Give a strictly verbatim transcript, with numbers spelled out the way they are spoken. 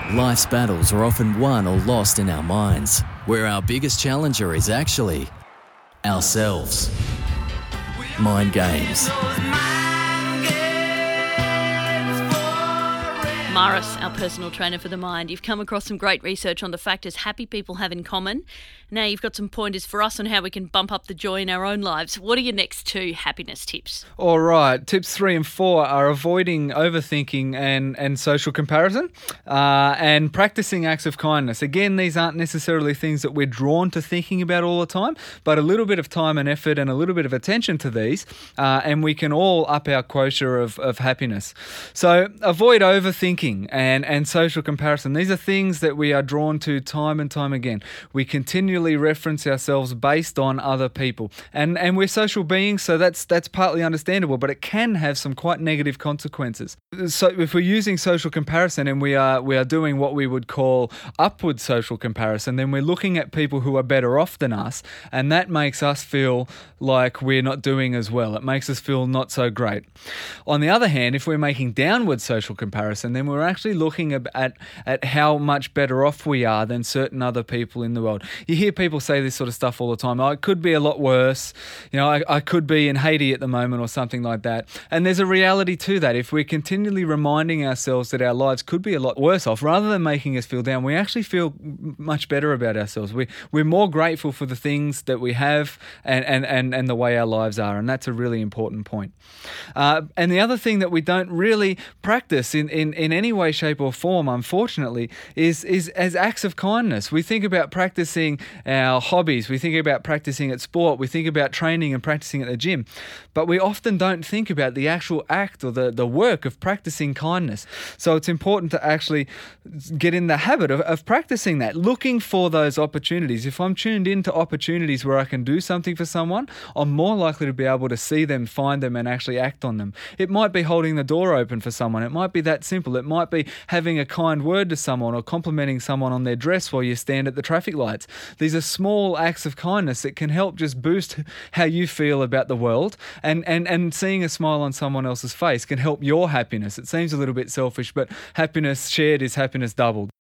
Life's battles are often won or lost in our minds, where our biggest challenger is actually ourselves. Mind Games. Maris, our personal trainer for the mind. You've come across some great research on the factors happy people have in common. Now you've got some pointers for us on how we can bump up the joy in our own lives. What are your next two happiness tips? All right. Tips three and four are avoiding overthinking and, and social comparison uh, and practicing acts of kindness. Again, these aren't necessarily things that we're drawn to thinking about all the time, but a little bit of time and effort and a little bit of attention to these uh, and we can all up our quota of, of happiness. So avoid overthinking and, and social comparison. These are things that we are drawn to time and time again. We continually reference ourselves based on other people. And and we're social beings, so that's that's partly understandable, but it can have some quite negative consequences. So if we're using social comparison and we are we are doing what we would call upward social comparison, then we're looking at people who are better off than us, and that makes us feel like we're not doing as well. It makes us feel not so great. On the other hand, if we're making downward social comparison, then we're actually looking at, at how much better off we are than certain other people in the world. You hear people say this sort of stuff all the time. Oh, it could be a lot worse. You know, I, I could be in Haiti at the moment or something like that. And there's a reality to that. If we're continually reminding ourselves that our lives could be a lot worse off, rather than making us feel down, we actually feel much better about ourselves. We, we're more grateful for the things that we have and, and, and, and the way our lives are. And that's a really important point. Uh, and the other thing that we don't really practice in, in, in any way, shape or form, unfortunately, is, is as acts of kindness. We think about practicing our hobbies. We think about practicing at sport. We think about training and practicing at the gym. But we often don't think about the actual act or the, the work of practicing kindness. So it's important to actually get in the habit of, of practicing that, looking for those opportunities. If I'm tuned into opportunities where I can do something for someone, I'm more likely to be able to see them, find them, and actually act on them. It might be holding the door open for someone. It might be that simple. It might be having a kind word to someone or complimenting someone on their dress while you stand at the traffic lights. These are small acts of kindness that can help just boost how you feel about the world, and, and, and seeing a smile on someone else's face can help your happiness. It seems a little bit selfish, but happiness shared is happiness doubled.